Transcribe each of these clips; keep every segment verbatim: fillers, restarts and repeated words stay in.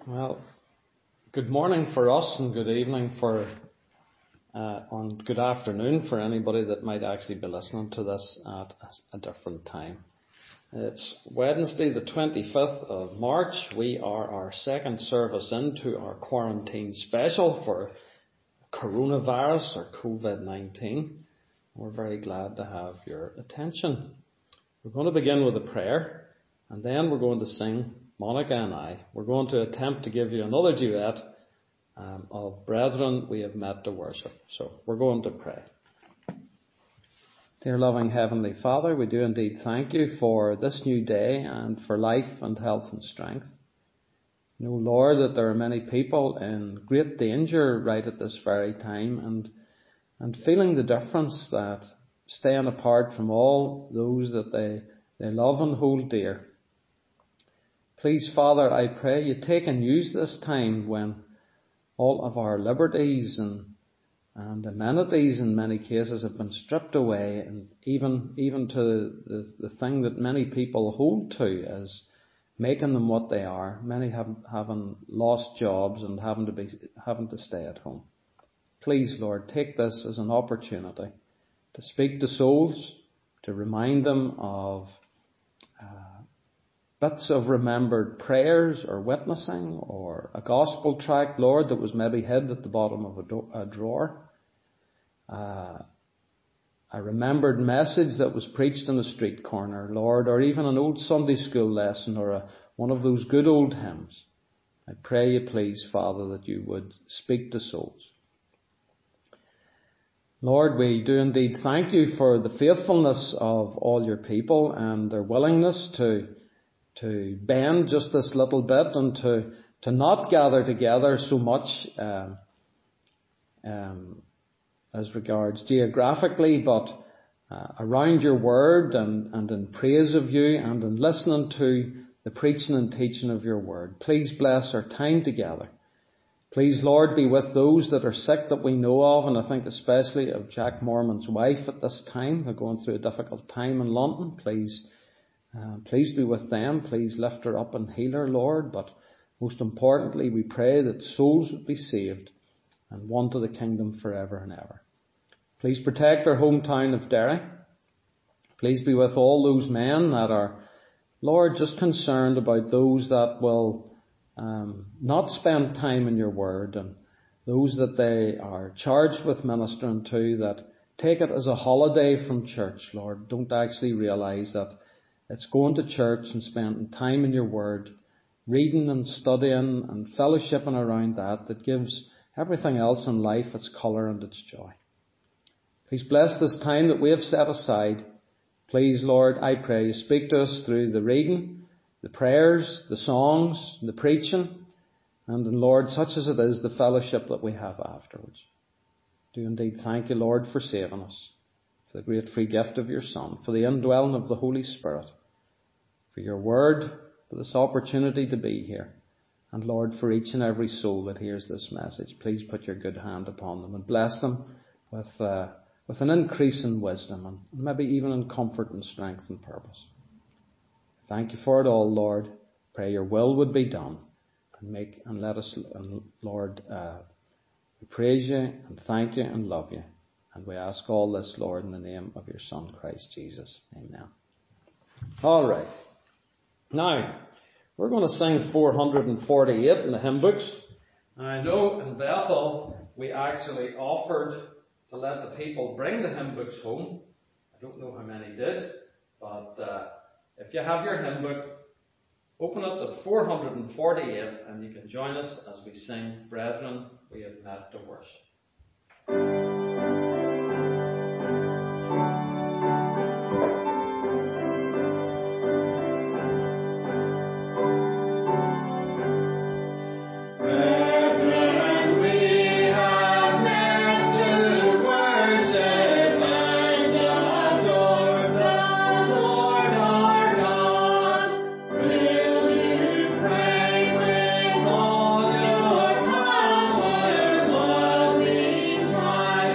Well, good morning for us and good evening for, uh, and good afternoon for anybody that might actually be listening to this at a different time. It's Wednesday the twenty-fifth of March. We are our second service into our quarantine special for coronavirus or COVID nineteen. We're very glad to have your attention. We're going to begin with a prayer and then we're going to sing, Monica and I. We're going to attempt to give you another duet um, of Brethren We Have Met to Worship. So we're going to pray. Dear loving Heavenly Father, we do indeed thank you for this new day and for life and health and strength. You know, Lord, that there are many people in great danger right at this very time and and feeling the difference that staying apart from all those that they, they love and hold dear. Please, Father, I pray you take and use this time when all of our liberties and and amenities in many cases have been stripped away, and even even to the, the thing that many people hold to as making them what they are. Many have having lost jobs and having to be having to stay at home. Please, Lord, take this as an opportunity to speak to souls, to remind them of uh, bits of remembered prayers or witnessing or a gospel tract, Lord, that was maybe hid at the bottom of a, do- a drawer. Uh, a remembered message that was preached in a street corner, Lord, or even an old Sunday school lesson or a, one of those good old hymns. I pray you, please, Father, that you would speak to souls. Lord, we do indeed thank you for the faithfulness of all your people and their willingness to to bend just this little bit and to, to not gather together so much um, um, as regards geographically, but uh, around your word and, and in praise of you and in listening to the preaching and teaching of your word. Please bless our time together. Please, Lord, be with those that are sick that we know of, and I think especially of Jack Mormon's wife at this time. They're going through a difficult time in London. Please, uh, please be with them. Please lift her up and heal her, Lord. But most importantly, we pray that souls would be saved and won to the kingdom forever and ever. Please protect our hometown of Derry. Please be with all those men that are, Lord, just concerned about those that will Um, not spend time in your word, and those that they are charged with ministering to that take it as a holiday from church, Lord, don't actually realise that it's going to church and spending time in your word, reading and studying and fellowshipping around that that gives everything else in life its colour and its joy. Please bless this time that we have set aside. Please, Lord, I pray you speak to us through the reading, the prayers, the songs, the preaching, and then, Lord, such as it is, the fellowship that we have afterwards. Do indeed thank you, Lord, for saving us, for the great free gift of your Son, for the indwelling of the Holy Spirit, for your word, for this opportunity to be here, and Lord, for each and every soul that hears this message. Please put your good hand upon them and bless them with, uh, with an increase in wisdom and maybe even in comfort and strength and purpose. Thank you for it all, Lord. Pray your will would be done. And make and let us, and Lord, uh, we praise you and thank you and love you. And we ask all this, Lord, in the name of your Son, Christ Jesus. Amen. All right. Now, we're going to sing four hundred forty-eight in the hymn books. And I know in Bethel, we actually offered to let the people bring the hymn books home. I don't know how many did, but uh, if you have your hymn book, open up at four hundred forty-eight and you can join us as we sing, Brethren, We Have Met to Worship. Try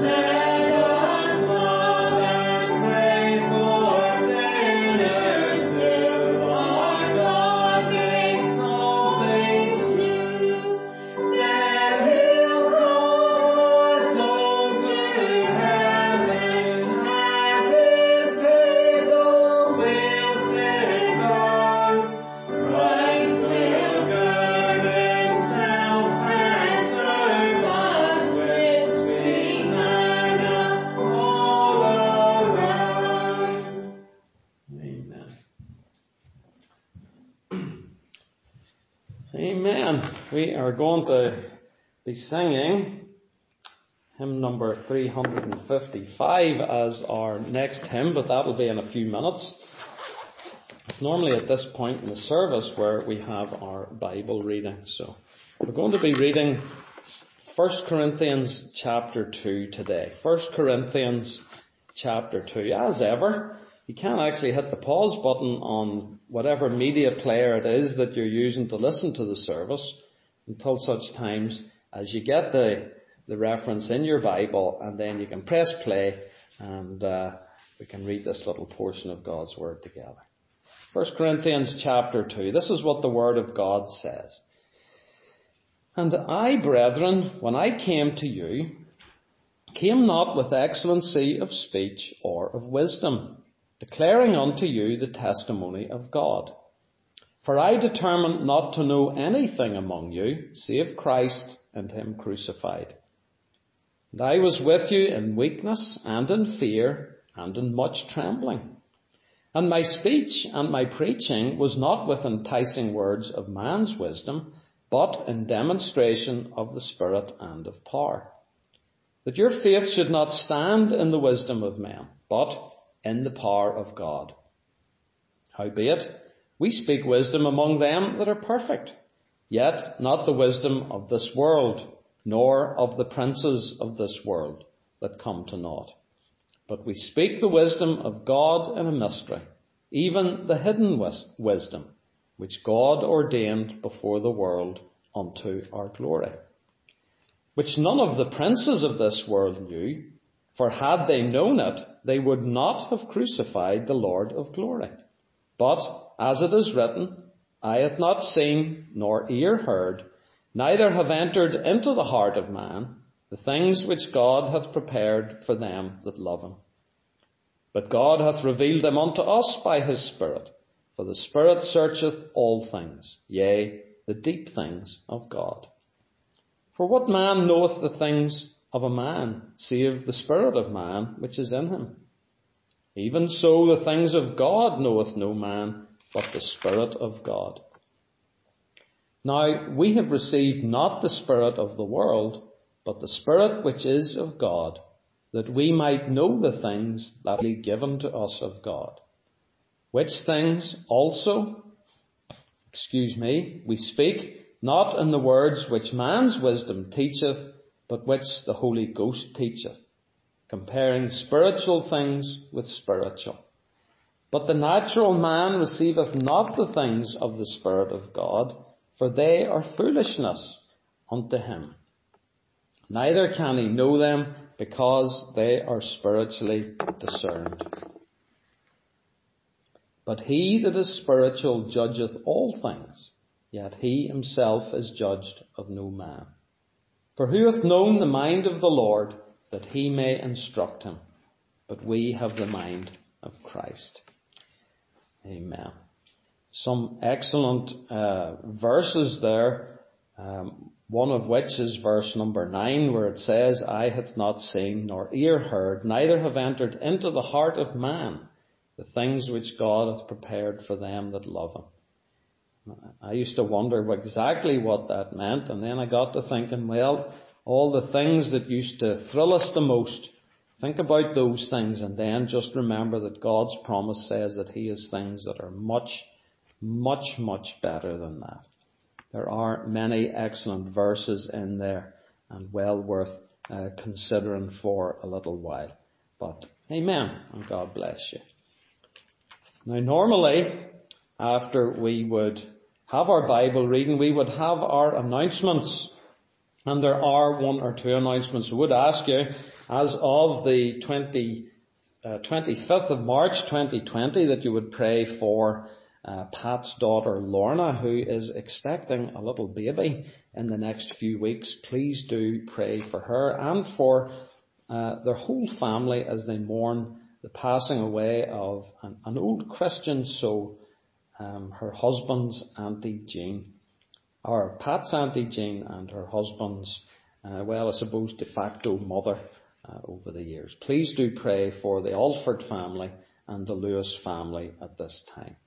We are going to be singing hymn number three hundred fifty-five as our next hymn, but that'll be in a few minutes. It's normally at this point in the service where we have our Bible reading. So we're going to be reading First Corinthians chapter two today. First Corinthians chapter two. As ever, you can actually hit the pause button on whatever media player it is that you're using to listen to the service until such times as you get the, the reference in your Bible, and then you can press play and uh, we can read this little portion of God's Word together. First Corinthians chapter two. This is what the Word of God says. And I, brethren, when I came to you, came not with excellency of speech or of wisdom, declaring unto you the testimony of God. For I determined not to know anything among you, save Christ and Him crucified. And I was with you in weakness and in fear and in much trembling. And my speech and my preaching was not with enticing words of man's wisdom, but in demonstration of the Spirit and of power, that your faith should not stand in the wisdom of men, but in the power of God. Howbeit, we speak wisdom among them that are perfect, yet not the wisdom of this world, nor of the princes of this world that come to naught. But we speak the wisdom of God in a mystery, even the hidden wis- wisdom, which God ordained before the world unto our glory, which none of the princes of this world knew, for had they known it, they would not have crucified the Lord of glory. But, as it is written, eye hath not seen, nor ear heard, neither have entered into the heart of man, the things which God hath prepared for them that love Him. But God hath revealed them unto us by His Spirit, for the Spirit searcheth all things, yea, the deep things of God. For what man knoweth the things of a man, save the spirit of man which is in him? Even so the things of God knoweth no man, but the Spirit of God. Now we have received not the spirit of the world, but the Spirit which is of God, that we might know the things that be given to us of God. Which things also, excuse me, we speak, not in the words which man's wisdom teacheth, but which the Holy Ghost teacheth, comparing spiritual things with spiritual. But the natural man receiveth not the things of the Spirit of God, for they are foolishness unto him. Neither can he know them, because they are spiritually discerned. But he that is spiritual judgeth all things, yet he himself is judged of no man. For who hath known the mind of the Lord, that he may instruct him? But we have the mind of Christ. Amen. Some excellent uh, verses there, um, one of which is verse number nine, where it says, eye hath not seen, nor ear heard, neither have entered into the heart of man the things which God hath prepared for them that love Him. I used to wonder exactly what that meant, and then I got to thinking, well, all the things that used to thrill us the most, think about those things, and then just remember that God's promise says that He has things that are much, much, much better than that. There are many excellent verses in there, and well worth uh, considering for a little while. But amen, and God bless you. Now normally, after we would have our Bible reading, we would have our announcements. And there are one or two announcements. I would ask you, as of the twenty, uh, twenty-fifth of March twenty twenty, that you would pray for uh, Pat's daughter Lorna, who is expecting a little baby in the next few weeks. Please do pray for her and for uh, their whole family as they mourn the passing away of an, an old Christian soul, um, her husband's Auntie Jean. Or Pat's Auntie Jean and her husband's, uh, well, I suppose, de facto mother uh, over the years. Please do pray for the Alford family and the Lewis family at this time.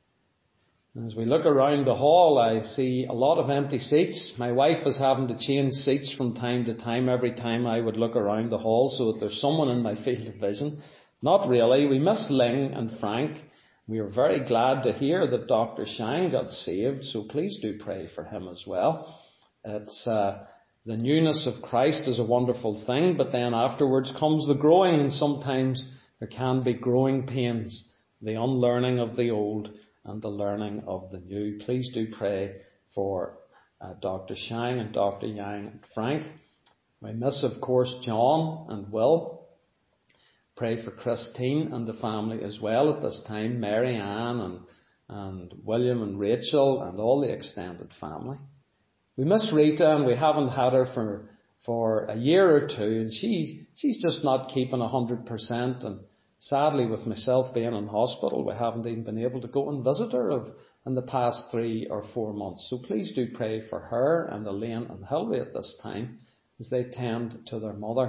As we look around the hall, I see a lot of empty seats. My wife is having to change seats from time to time every time I would look around the hall so that there's someone in my field of vision. Not really. We miss Ling and Frank. We are very glad to hear that Doctor Shang got saved, so please do pray for him as well. It's uh, the newness of Christ is a wonderful thing, but then afterwards comes the growing, and sometimes there can be growing pains, the unlearning of the old and the learning of the new. Please do pray for uh, Doctor Shang and Doctor Yang and Frank. We miss, of course, John and Will. Pray for Christine and the family as well at this time, Mary Ann and, and William and Rachel and all the extended family. We miss Rita, and we haven't had her for, for a year or two, and she, she's just not keeping a hundred percent, and sadly with myself being in hospital, we haven't even been able to go and visit her of, in the past three or four months. So please do pray for her and Elaine and Hilary at this time as they tend to their mother.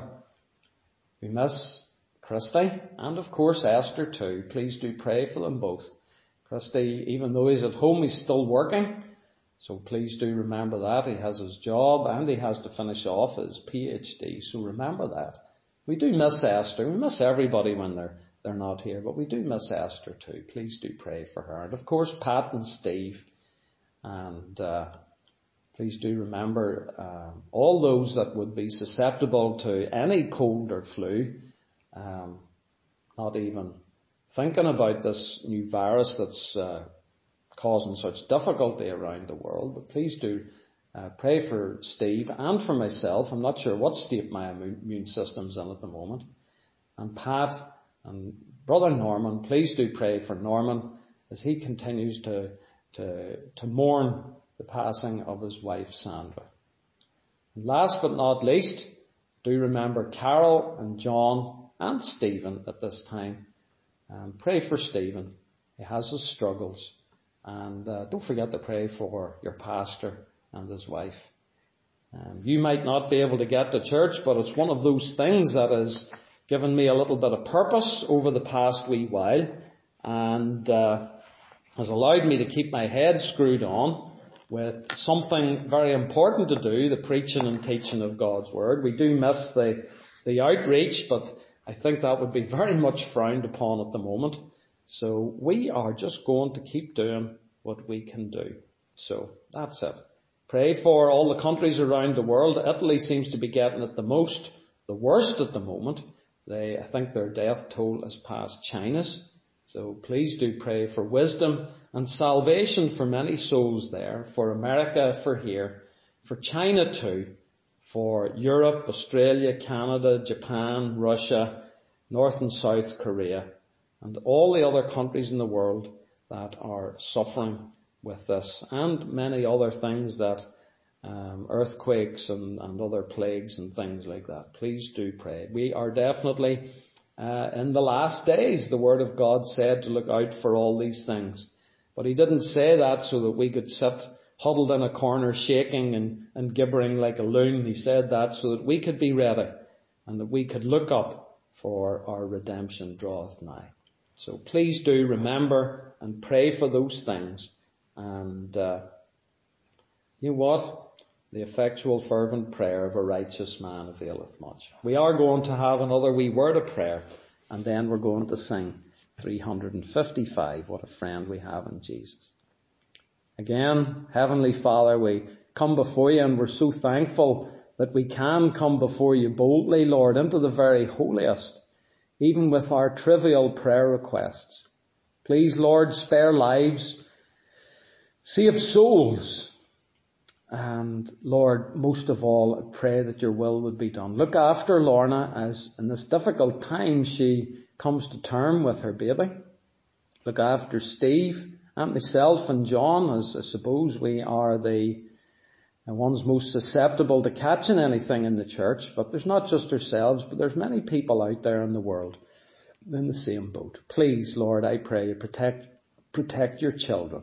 We miss Christy, and of course Esther too. Please do pray for them both. Christy, even though he's at home, he's still working. So please do remember that. He has his job and he has to finish off his PhD. So remember that. We do miss Esther. We miss everybody when they're, they're not here, but we do miss Esther too. Please do pray for her. And of course Pat and Steve. And uh, please do remember uh, all those that would be susceptible to any cold or flu. Um, not even thinking about this new virus that's uh, causing such difficulty around the world. But please do uh, pray for Steve and for myself. I'm not sure what state my immune system's in at the moment. And Pat and Brother Norman, please do pray for Norman as he continues to, to, to mourn the passing of his wife Sandra. And last but not least, do remember Carol and John and Stephen at this time. Um, pray for Stephen. He has his struggles. And uh, don't forget to pray for your pastor and his wife. Um, you might not be able to get to church, but it's one of those things that has given me a little bit of purpose over the past wee while, and uh, has allowed me to keep my head screwed on with something very important to do, the preaching and teaching of God's Word. We do miss the, the outreach, but I think that would be very much frowned upon at the moment. So we are just going to keep doing what we can do. So that's it. Pray for all the countries around the world. Italy seems to be getting it the most, the worst at the moment. They, I think their death toll has passed China's. So please do pray for wisdom and salvation for many souls there, for America, for here, for China too, for Europe, Australia, Canada, Japan, Russia, North and South Korea, and all the other countries in the world that are suffering with this, and many other things that, um, earthquakes and, and other plagues and things like that. Please do pray. We are definitely uh, in the last days. The Word of God said to look out for all these things. But He didn't say that so that we could sit huddled in a corner shaking and, and gibbering like a loon. He said that so that we could be ready and that we could look up, for our redemption draweth nigh. So please do remember and pray for those things. And uh, you know what? The effectual fervent prayer of a righteous man availeth much. We are going to have another wee word of prayer, and then we're going to sing three hundred fifty-five, What a Friend We Have in Jesus. Again, Heavenly Father, we come before you, and we're so thankful that we can come before you boldly, Lord, into the very holiest, even with our trivial prayer requests. Please, Lord, spare lives, save souls, And Lord, most of all, I pray that your will would be done. Look after Lorna as in this difficult time she comes to term with her baby. Look after Steve and myself and John, as I suppose we are the ones most susceptible to catching anything in the church. But there's not just ourselves, but there's many people out there in the world in the same boat. Please, Lord, I pray you protect, protect your children.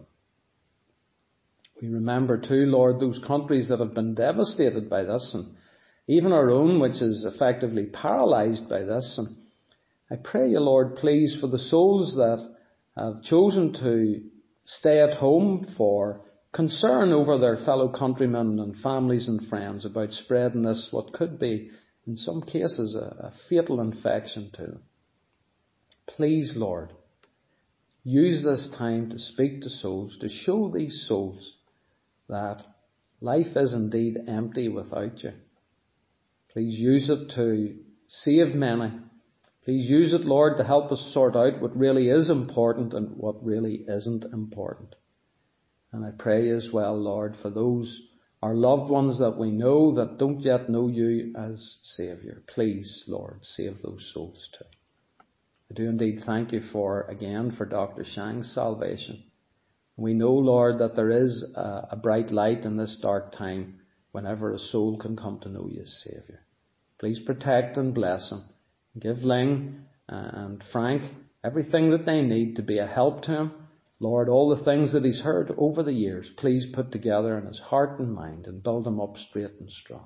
We remember too, Lord, those countries that have been devastated by this, and even our own, which is effectively paralysed by this. And I pray you, Lord, please, for the souls that have chosen to stay at home for concern over their fellow countrymen and families and friends about spreading this, what could be, in some cases, a, a fatal infection to them. Please, Lord, use this time to speak to souls, to show these souls that life is indeed empty without you. Please use it to save many. Please use it, Lord, to help us sort out what really is important and what really isn't important. And I pray as well, Lord, for those, our loved ones that we know that don't yet know you as Saviour. Please, Lord, save those souls too. I do indeed thank you for, again, for Doctor Shang's salvation. We know, Lord, that there is a, a bright light in this dark time whenever a soul can come to know you as Saviour. Please protect and bless him. Give Ling and Frank everything that they need to be a help to him. Lord, all the things that he's heard over the years, please put together in his heart and mind and build him up straight and strong.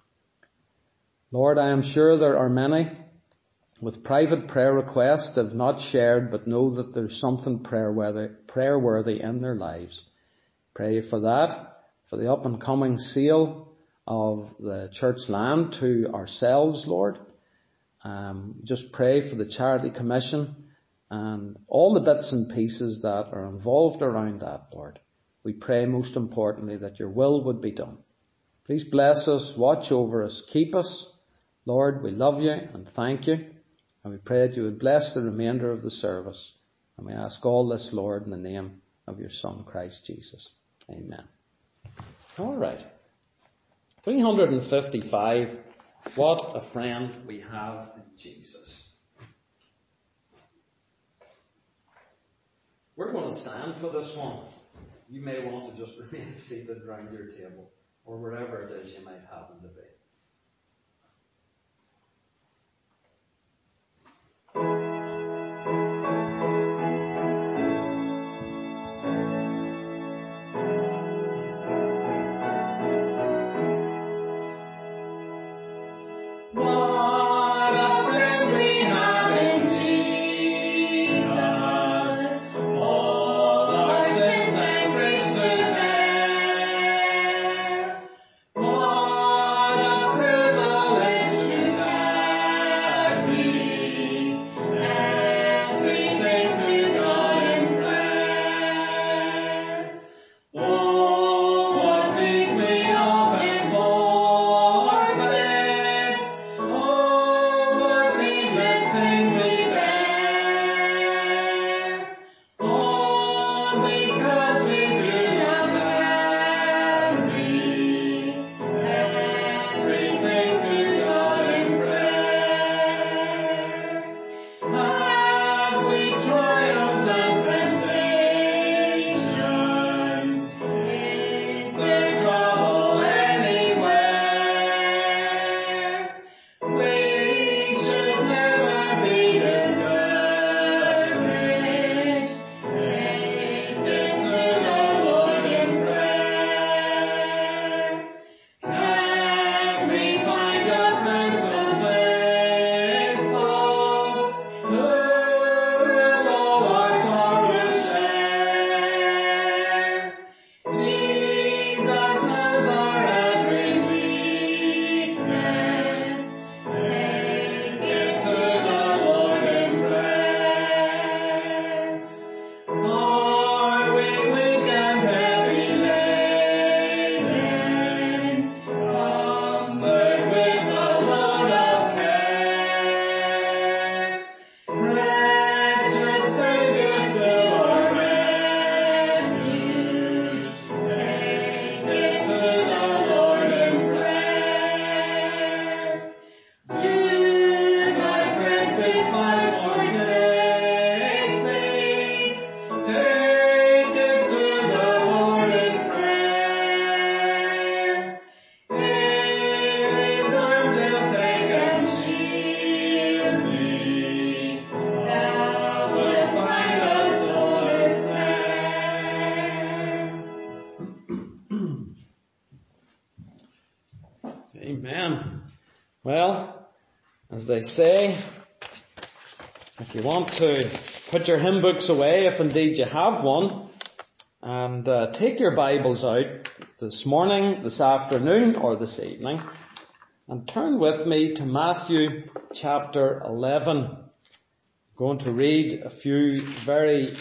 Lord, I am sure there are many with private prayer requests that have not shared, but know that there's something prayer worthy, prayer worthy in their lives. Pray for that, for the up and coming sale of the church land to ourselves, Lord. Um, just pray for the Charity Commission and all the bits and pieces that are involved around that, Lord. We pray most importantly that your will would be done. Please bless us, watch over us, keep us. Lord, we love you and thank you. And we pray that you would bless the remainder of the service. And we ask all this, Lord, in the name of your Son, Christ Jesus. Amen. All right. three hundred fifty-five. What a friend we have in Jesus. We're going to stand for this one. You may want to just remain seated around your table or wherever it is you might happen to be. What As they say, if you want to put your hymn books away, if indeed you have one, and uh, take your Bibles out this morning, this afternoon, or this evening, and turn with me to Matthew chapter eleven. I'm going to read a few very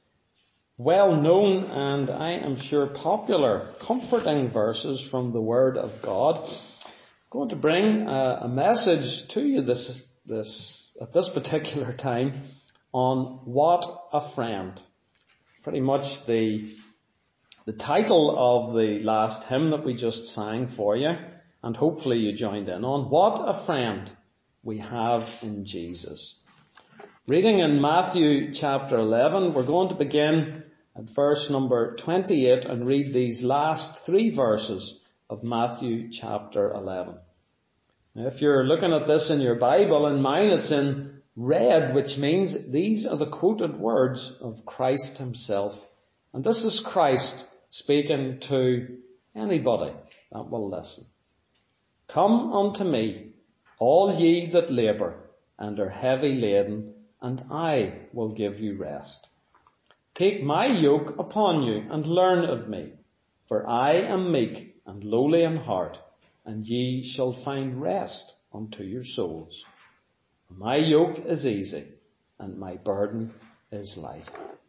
well-known and I am sure popular, comforting verses from the Word of God. I'm going to bring a, a message to you this, this, at this particular time on what a friend. Pretty much the, the title of the last hymn that we just sang for you, and hopefully you joined in on. What a friend we have in Jesus. Reading in Matthew chapter eleven, we're going to begin at verse number twenty-eight and read these last three verses of Matthew chapter eleven. Now, if you're looking at this in your Bible, in mine it's in red, which means these are the quoted words of Christ himself. And this is Christ speaking to anybody that will listen. Come unto me, all ye that labour and are heavy laden, and I will give you rest. Take my yoke upon you and learn of me, for I am meek and lowly in heart, and ye shall find rest unto your souls. My yoke is easy, and my burden is light.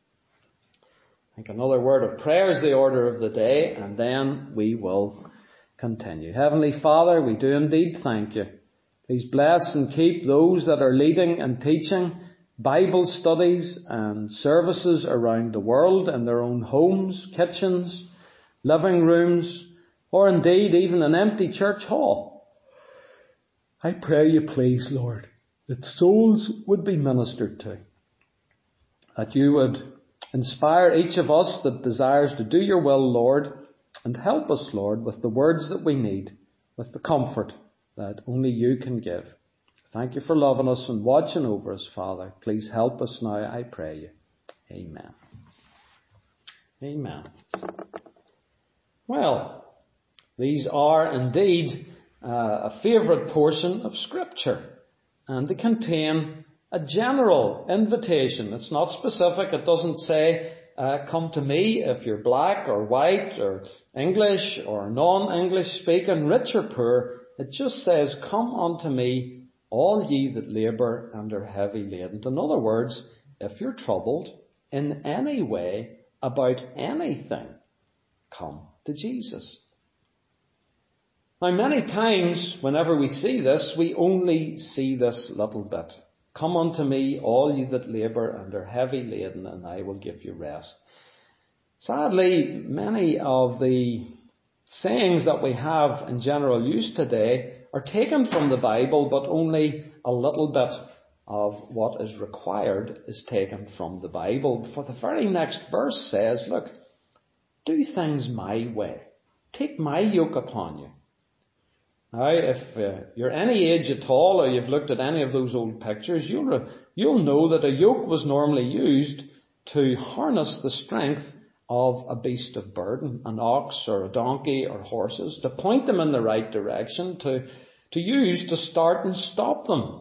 I think another word of prayer is the order of the day, and then we will continue. Heavenly Father, we do indeed thank you. Please bless and keep those that are leading and teaching Bible studies and services around the world in their own homes, kitchens, living rooms, or indeed even an empty church hall. I pray you please, Lord, that souls would be ministered to, that you would inspire each of us that desires to do your will, Lord, and help us, Lord, with the words that we need, with the comfort that only you can give. Thank you for loving us and watching over us, Father. Please help us now, I pray you. Amen. Amen. Well, these are indeed uh, a favourite portion of Scripture, and they contain a general invitation. It's not specific. It doesn't say, uh, come to me if you're black or white or English or non-English speaking, rich or poor. It just says, come unto me, all ye that labour and are heavy laden. In other words, if you're troubled in any way about anything, come to Jesus. Now, many times, whenever we see this, we only see this little bit. Come unto me, all ye that labour and are heavy laden, and I will give you rest. Sadly, many of the sayings that we have in general use today are taken from the Bible, but only a little bit of what is required is taken from the Bible. For the very next verse says, look, do things my way. Take my yoke upon you. Now, if uh, you're any age at all, or you've looked at any of those old pictures, you'll, you'll know that a yoke was normally used to harness the strength of a beast of burden, an ox or a donkey or horses, to point them in the right direction, to, to use to start and stop them.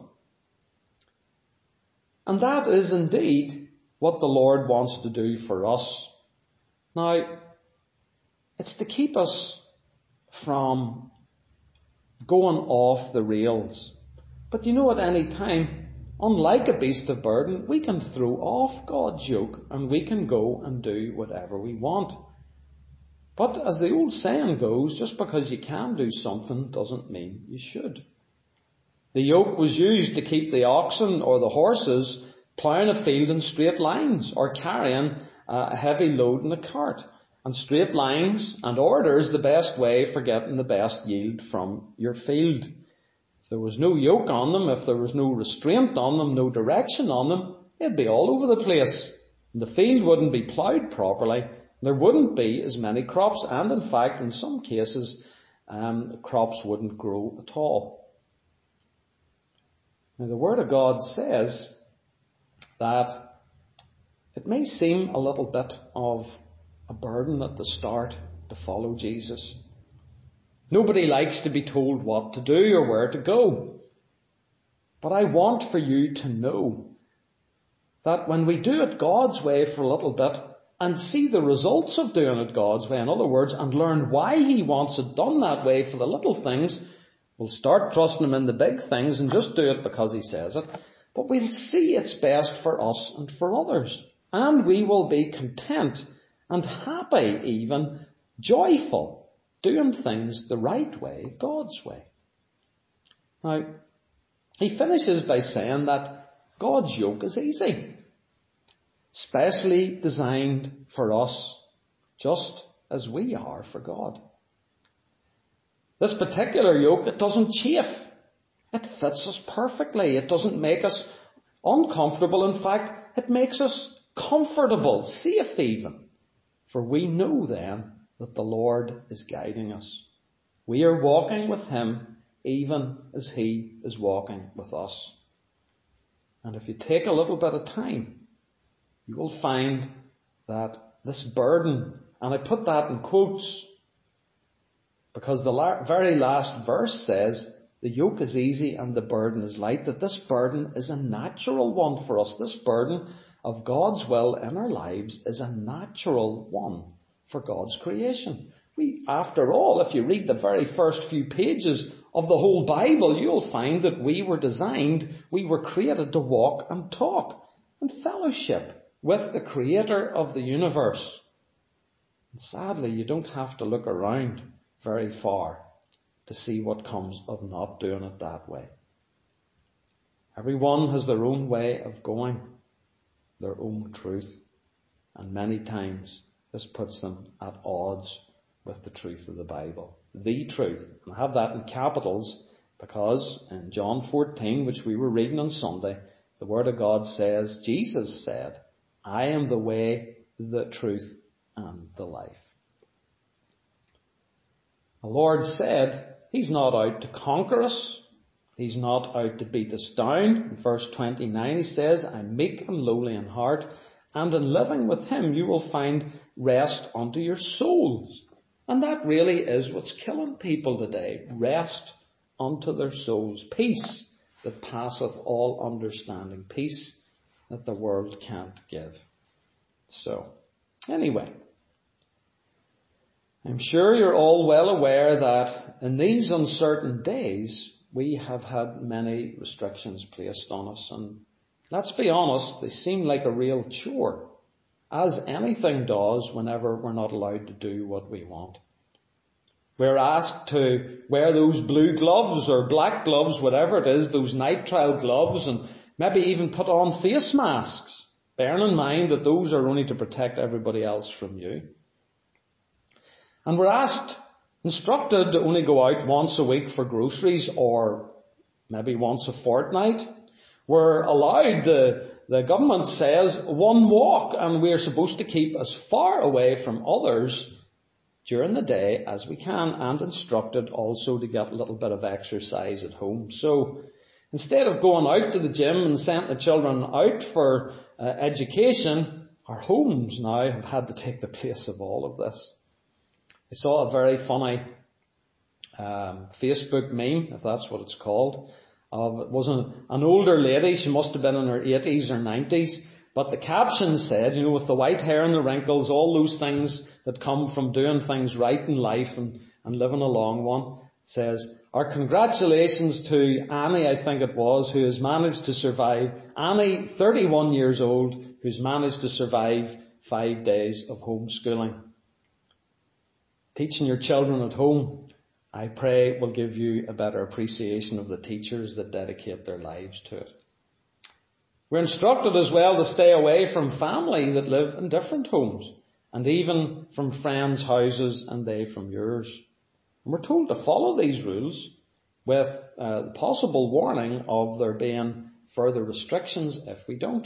And that is indeed what the Lord wants to do for us. Now, it's to keep us from going off the rails. But you know, at any time, unlike a beast of burden, we can throw off God's yoke and we can go and do whatever we want. But as the old saying goes, just because you can do something doesn't mean you should. The yoke was used to keep the oxen or the horses ploughing a field in straight lines or carrying a heavy load in a cart. And straight lines and order is the best way for getting the best yield from your field. If there was no yoke on them, if there was no restraint on them, no direction on them, they'd be all over the place. The field wouldn't be ploughed properly. There wouldn't be as many crops, and in fact, in some cases, um, crops wouldn't grow at all. Now, the Word of God says that it may seem a little bit of a burden at the start to follow Jesus. Nobody likes to be told what to do or where to go. But I want for you to know that when we do it God's way for a little bit and see the results of doing it God's way, in other words, and learn why He wants it done that way for the little things, we'll start trusting Him in the big things and just do it because He says it. But we'll see it's best for us and for others. And we will be content and happy, even joyful, doing things the right way, God's way. Now, he finishes by saying that God's yoke is easy, specially designed for us, just as we are for God. This particular yoke, it doesn't chafe. It fits us perfectly. It doesn't make us uncomfortable. In fact, it makes us comfortable, safe even. For we know then that the Lord is guiding us. We are walking with Him even as He is walking with us. And if you take a little bit of time, you will find that this burden, and I put that in quotes, because the la- very last verse says, the yoke is easy and the burden is light, that this burden is a natural one for us. This burden of God's will in our lives is a natural one for God's creation. We, after all, if you read the very first few pages of the whole Bible, you'll find that we were designed, we were created to walk and talk and fellowship with the Creator of the universe. And sadly, you don't have to look around very far to see what comes of not doing it that way. Everyone has their own way of going, their own truth, and many times this puts them at odds with the truth of the Bible. The truth. And I have that in capitals because in John fourteen, which we were reading on Sunday, the Word of God says, Jesus said, I am the way, the truth, and the life. The Lord said He's not out to conquer us. He's not out to beat us down. In verse twenty-nine He says, I'm meek and lowly in heart, and in living with Him you will find rest unto your souls. And that really is what's killing people today. Rest unto their souls. Peace that passeth all understanding. Peace that the world can't give. So, anyway, I'm sure you're all well aware that in these uncertain days, we have had many restrictions placed on us. And let's be honest, they seem like a real chore, as anything does whenever we're not allowed to do what we want. We're asked to wear those blue gloves or black gloves, whatever it is, those nitrile gloves, and maybe even put on face masks, bearing in mind that those are only to protect everybody else from you. And we're asked, instructed to only go out once a week for groceries or maybe once a fortnight. We're allowed, the, the government says, one walk, and we're supposed to keep as far away from others during the day as we can, and instructed also to get a little bit of exercise at home. So instead of going out to the gym and sending the children out for uh, education, our homes now have had to take the place of all of this. I saw a very funny um, Facebook meme, if that's what it's called. Of, it was an, an older lady, she must have been in her eighties or nineties, but the caption said, you know, with the white hair and the wrinkles, all those things that come from doing things right in life and, and living a long one, says, our congratulations to Annie, I think it was, who has managed to survive, Annie, thirty-one years old, who's managed to survive five days of homeschooling. Teaching your children at home, I pray, will give you a better appreciation of the teachers that dedicate their lives to it. We're instructed as well to stay away from family that live in different homes, and even from friends' houses and they from yours. And we're told to follow these rules with uh, the possible warning of there being further restrictions if we don't.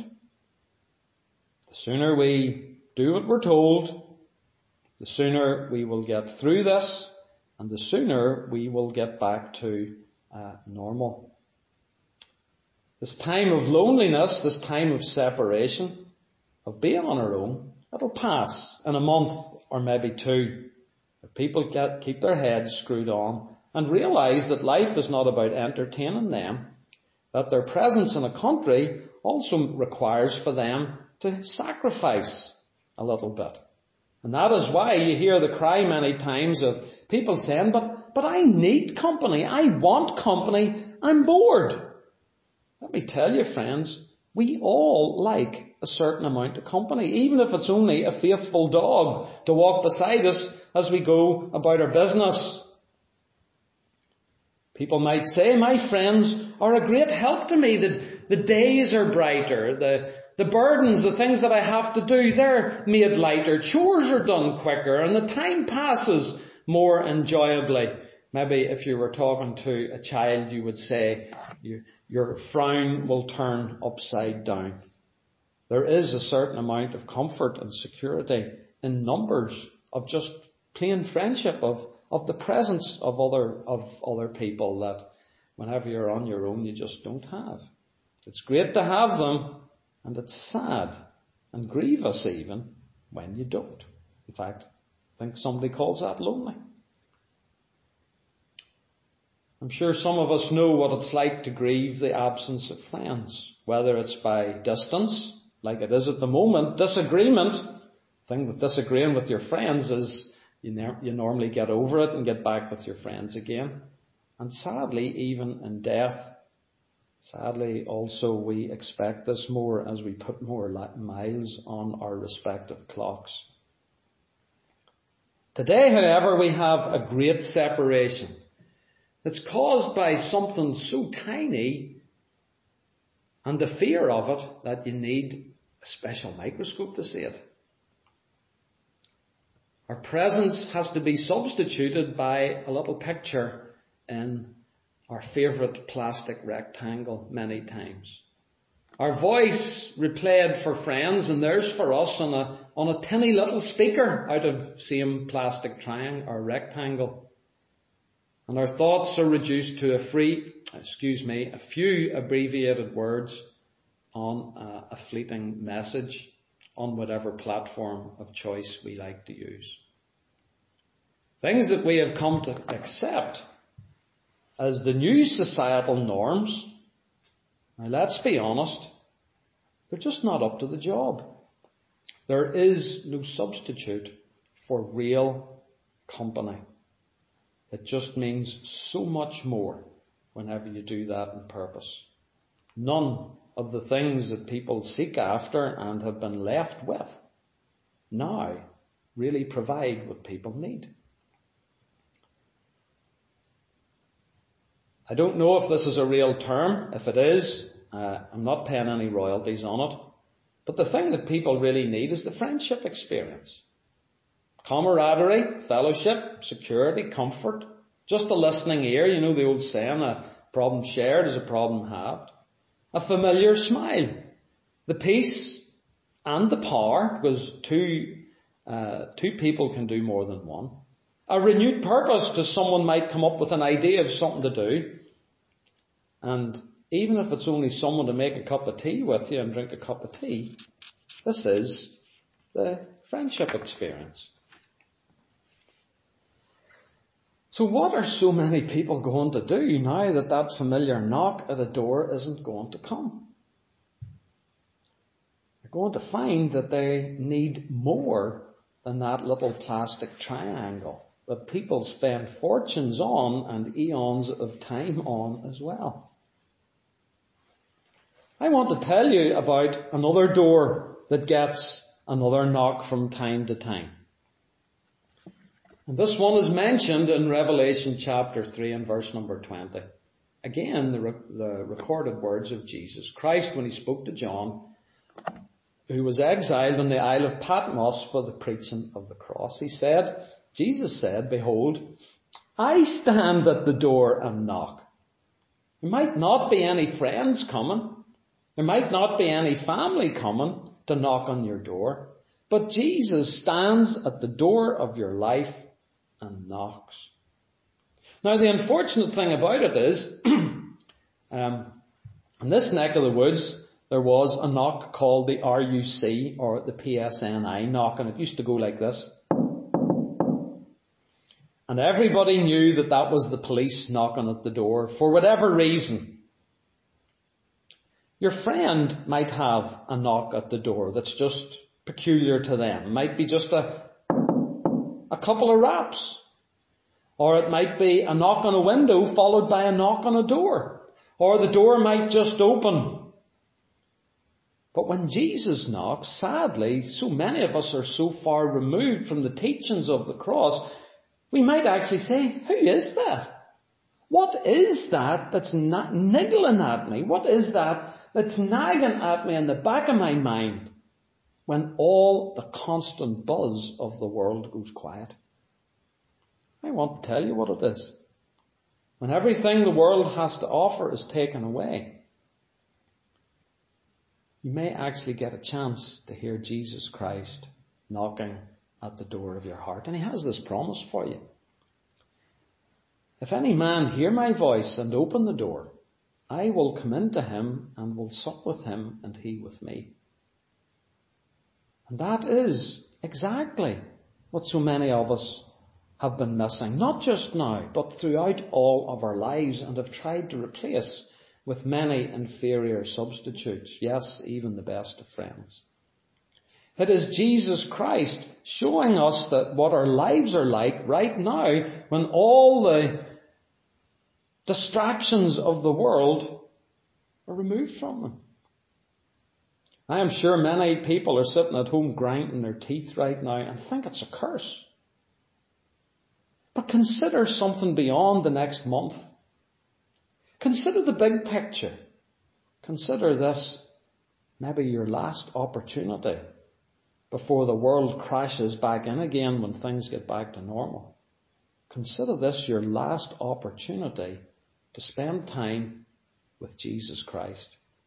The sooner we do what we're told, the sooner we will get through this, and the sooner we will get back to uh, normal. This time of loneliness, this time of separation, of being on our own, it'll pass in a month or maybe two. If people get, keep their heads screwed on and realise that life is not about entertaining them, that their presence in a country also requires for them to sacrifice a little bit. And that is why you hear the cry many times of people saying, but, but I need company, I want company, I'm bored. Let me tell you, friends, we all like a certain amount of company, even if it's only a faithful dog to walk beside us as we go about our business. People might say, my friends are a great help to me. The, the days are brighter. The, the burdens, the things that I have to do, they're made lighter. Chores are done quicker and the time passes more enjoyably. Maybe if you were talking to a child, you would say, you, your frown will turn upside down. There is a certain amount of comfort and security in numbers, of just plain friendship, of of the presence of other of other people that whenever you're on your own you just don't have. It's great to have them, and it's sad and grievous even when you don't. In fact, I think somebody calls that lonely. I'm sure some of us know what it's like to grieve the absence of friends, whether it's by distance, like it is at the moment, disagreement. The thing with disagreeing with your friends is You, ne- you normally get over it and get back with your friends again. And sadly, even in death, sadly also we expect this more as we put more miles on our respective clocks. Today, however, we have a great separation. It's caused by something so tiny and the fear of it that you need a special microscope to see it. Our presence has to be substituted by a little picture in our favourite plastic rectangle many times. Our voice replayed for friends, and theirs for us on a on a tiny little speaker out of same plastic triangle or rectangle. And our thoughts are reduced to a free, excuse me, a few abbreviated words on a, a fleeting message on whatever platform of choice we like to use. Things that we have come to accept as the new societal norms, now let's be honest, they're just not up to the job. There is no substitute for real company. It just means so much more whenever you do that on purpose. None of the things that people seek after and have been left with now really provide what people need. I don't know if this is a real term. If it is, uh, I'm not paying any royalties on it. But the thing that people really need is the friendship experience. Camaraderie, fellowship, security, comfort, just a listening ear. You know the old saying, a problem shared is a problem halved. A familiar smile. The peace and the power, because two, uh, two people can do more than one. A renewed purpose, because someone might come up with an idea of something to do. And even if it's only someone to make a cup of tea with you and drink a cup of tea, this is the friendship experience. So what are so many people going to do now that that familiar knock at a door isn't going to come? They're going to find that they need more than that little plastic triangle that people spend fortunes on and eons of time on as well. I want to tell you about another door that gets another knock from time to time. And this one is mentioned in Revelation chapter three and verse number twenty. Again, the, re- the recorded words of Jesus Christ when he spoke to John, who was exiled on the Isle of Patmos for the preaching of the cross. He said, Jesus said, "Behold, I stand at the door and knock." There might not be any friends coming. There might not be any family coming to knock on your door. But Jesus stands at the door of your life and knocks. Now, the unfortunate thing about it is, um, in this neck of the woods, there was a knock called the R U C, or the P S N I knock, and it used to go like this. And everybody knew that that was the police knocking at the door for whatever reason. Your friend might have a knock at the door that's just peculiar to them. It might be just a, a couple of raps. Or it might be a knock on a window followed by a knock on a door. Or the door might just open. But when Jesus knocks, sadly, so many of us are so far removed from the teachings of the cross, we might actually say, who is that? What is that that's na- niggling at me? What is that that's nagging at me in the back of my mind when all the constant buzz of the world goes quiet? I want to tell you what it is. When everything the world has to offer is taken away, you may actually get a chance to hear Jesus Christ knocking at the door of your heart. And he has this promise for you. If any man hear my voice and open the door, I will come into him and will sup with him and he with me. And that is exactly what so many of us have been missing. Not just now, but throughout all of our lives, and have tried to replace with many inferior substitutes. Yes, even the best of friends. It is Jesus Christ showing us that what our lives are like right now, when all the distractions of the world are removed from them. I am sure many people are sitting at home grinding their teeth right now and think it's a curse. But consider something beyond the next month. Consider the big picture. Consider this maybe your last opportunity before the world crashes back in again when things get back to normal. Consider this your last opportunity to spend time with Jesus Christ.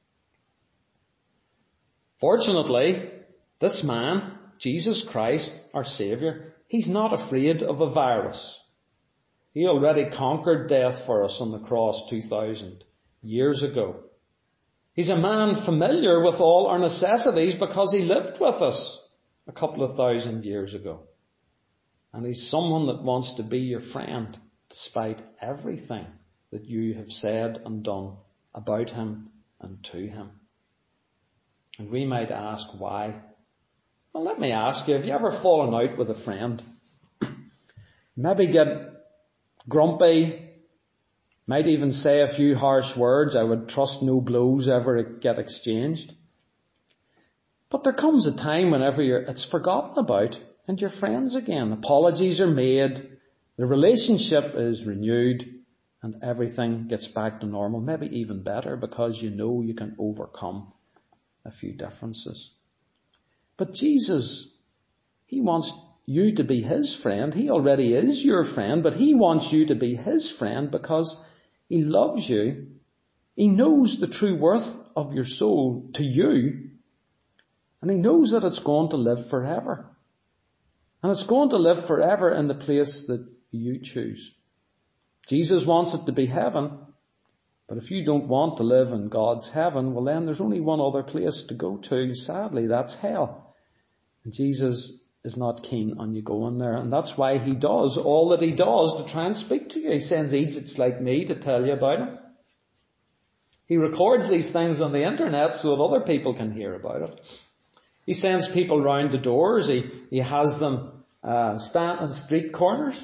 Fortunately, this man, Jesus Christ, our Saviour, he's not afraid of a virus. He already conquered death for us on the cross two thousand years ago. He's a man familiar with all our necessities because he lived with us a couple of thousand years ago. And he's someone that wants to be your friend despite everything that you have said and done about him and to him. And we might ask why. Well, let me ask you, have you ever fallen out with a friend? Maybe get grumpy, might even say a few harsh words. I would trust no blows ever get exchanged. But there comes a time whenever you're, it's forgotten about and you're friends again. Apologies are made, the relationship is renewed, and everything gets back to normal, maybe even better, because you know you can overcome a few differences. But Jesus, he wants you to be his friend. He already is your friend, but he wants you to be his friend because he loves you. He knows the true worth of your soul to you, and he knows that it's going to live forever. And it's going to live forever in the place that you choose. Jesus wants it to be heaven, but if you don't want to live in God's heaven, well then there's only one other place to go to. Sadly, that's hell. And Jesus is not keen on you going there. And that's why he does all that he does to try and speak to you. He sends agents like me to tell you about him. He records these things on the internet so that other people can hear about it. He sends people round the doors. He, he has them uh, stand on street corners.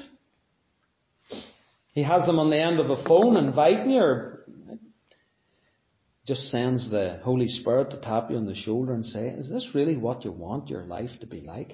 He has them on the end of a phone inviting you, or just sends the Holy Spirit to tap you on the shoulder and say, is this really what you want your life to be like?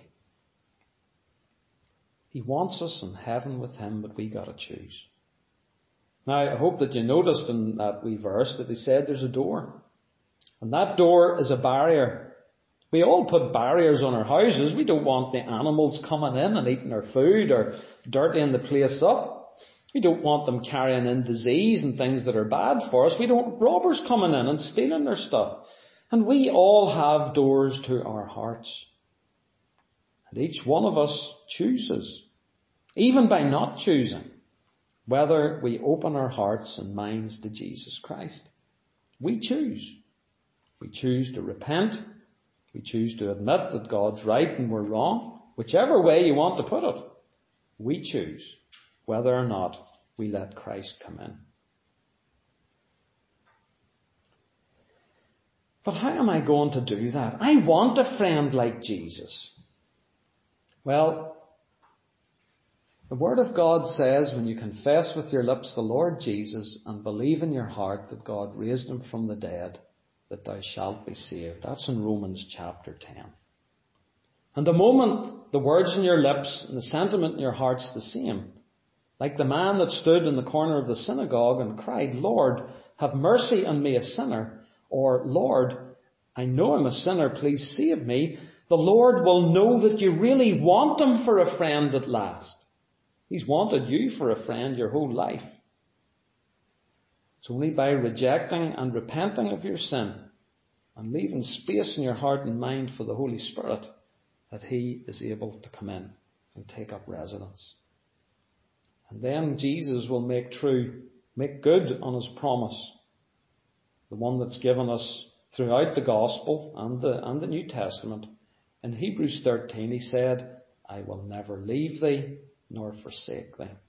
He wants us in heaven with him, but we got to choose. Now, I hope that you noticed in that wee verse that he said there's a door. And that door is a barrier. We all put barriers on our houses. We don't want the animals coming in and eating our food or dirtying the place up. We don't want them carrying in disease and things that are bad for us. We don't want robbers coming in and stealing their stuff. And we all have doors to our hearts. And each one of us chooses, even by not choosing, whether we open our hearts and minds to Jesus Christ. We choose. We choose to repent. We choose to admit that God's right and we're wrong. Whichever way you want to put it, we choose whether or not we let Christ come in. But how am I going to do that? I want a friend like Jesus. Well, the Word of God says when you confess with your lips the Lord Jesus and believe in your heart that God raised him from the dead, that thou shalt be saved. That's in Romans chapter ten. And the moment the words in your lips and the sentiment in your heart's the same, like the man that stood in the corner of the synagogue and cried, Lord, have mercy on me, a sinner, or Lord, I know I'm a sinner, please save me, the Lord will know that you really want him for a friend at last. He's wanted you for a friend your whole life. It's only by rejecting and repenting of your sin and leaving space in your heart and mind for the Holy Spirit that he is able to come in and take up residence. And then Jesus will make true, make good on his promise, the one that's given us throughout the Gospel and the, and the New Testament. In Hebrews thirteen he said, I will never leave thee nor forsake thee.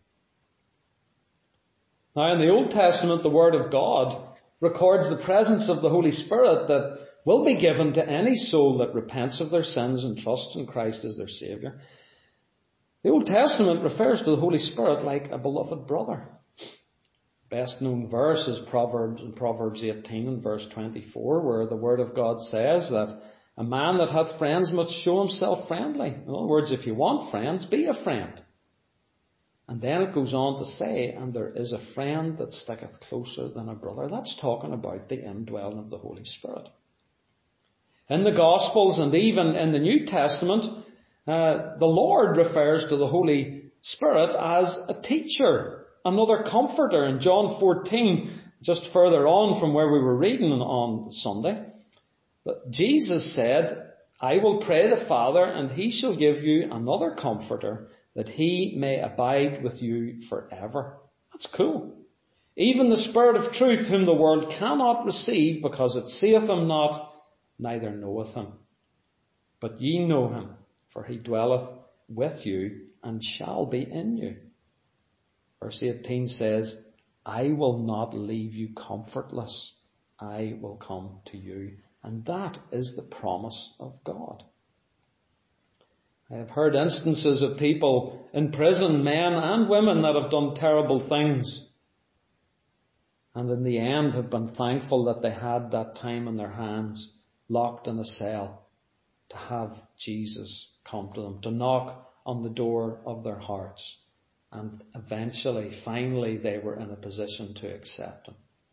Now in the Old Testament, the Word of God records the presence of the Holy Spirit that will be given to any soul that repents of their sins and trusts in Christ as their Saviour. The Old Testament refers to the Holy Spirit like a beloved brother. Best known verse is Proverbs, in Proverbs eighteen and verse twenty-four, where the Word of God says that a man that hath friends must show himself friendly. In other words, if you want friends, be a friend. And then it goes on to say, and there is a friend that sticketh closer than a brother. That's talking about the indwelling of the Holy Spirit. In the Gospels and even in the New Testament, uh, the Lord refers to the Holy Spirit as a teacher, another comforter. In John fourteen, just further on from where we were reading on Sunday, but Jesus said, I will pray the Father, and he shall give you another comforter, that he may abide with you forever. That's cool. Even the Spirit of truth, whom the world cannot receive, because it seeth him not, neither knoweth him. But ye know him, for he dwelleth with you, and shall be in you. Verse eighteen says, I will not leave you comfortless. I will come to you. And that is the promise of God. I have heard instances of people in prison, men and women, that have done terrible things. And in the end have been thankful that they had that time in their hands, locked in a cell, to have Jesus come to them, to knock on the door of their hearts. And eventually, finally, they were in a position to accept him.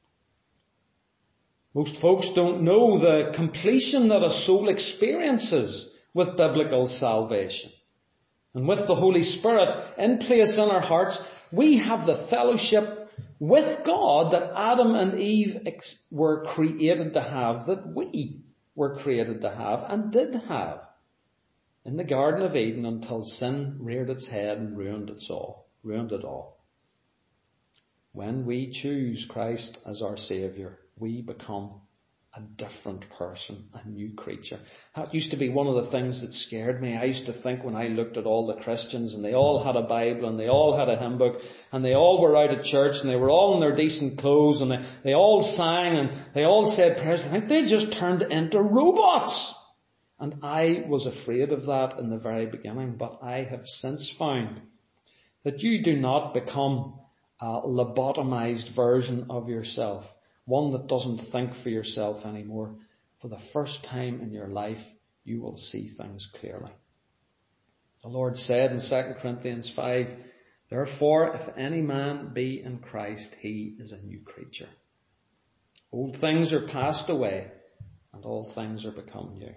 Most folks don't know the completion that a soul experiences with biblical salvation. And with the Holy Spirit in place in our hearts, we have the fellowship with God that Adam and Eve ex- were created to have, that we were created to have and did have in the Garden of Eden until sin reared its head and ruined it all. Ruined it all. When we choose Christ as our Saviour, we become a different person, a new creature. That used to be one of the things that scared me. I used to think when I looked at all the Christians and they all had a Bible and they all had a hymn book and they all were out at church and they were all in their decent clothes and they, they all sang and they all said prayers, I think they just turned into robots. And I was afraid of that in the very beginning, but I have since found that you do not become a lobotomized version of yourself, one that doesn't think for yourself anymore. For the first time in your life, you will see things clearly. The Lord said in Second Corinthians five, therefore, if any man be in Christ, he is a new creature. Old things are passed away, and all things are become new.